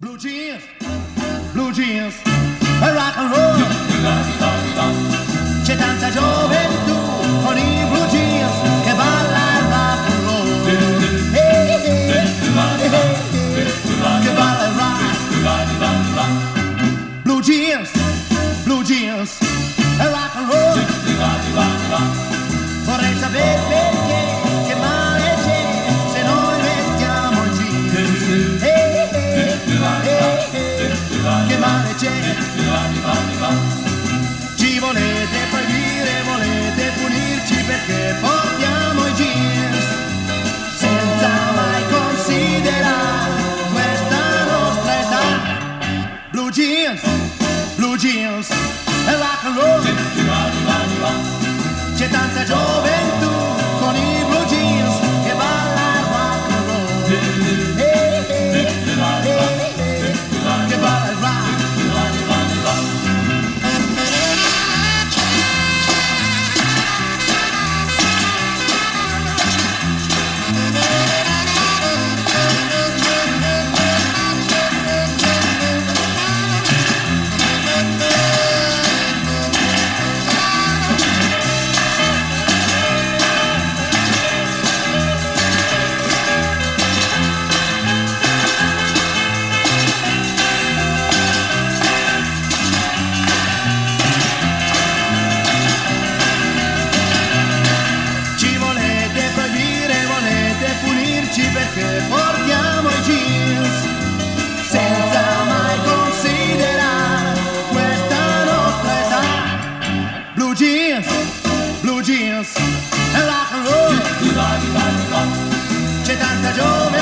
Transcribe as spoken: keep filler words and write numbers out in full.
Blue jeans, blue jeans, rock and roll. C'è tanta gioventù con i blue jeans che balla il rock and roll. Hey, hey, hey, hey, hey, che balla il rock. Blue jeans, blue jeans, rock and roll. Vorrei sapere perché, che male c'è se noi mettiamo il jeans. Hey, hey, hey, hey, hey, che male c'è. Ci volete proibire, volete punirci perché portiamo i jeans, senza mai considerare questa nostra età. Blue jeans, blue jeans, e rock and roll. C'è tanta gioventù con i blue jeans che balla il rock and roll. Hey, hey, hey, hey, che balla il rock. Perché portiamo i jeans senza mai considerare questa nostra età. Blue jeans, blue jeans, e rock and roll. C'è tanta gioventù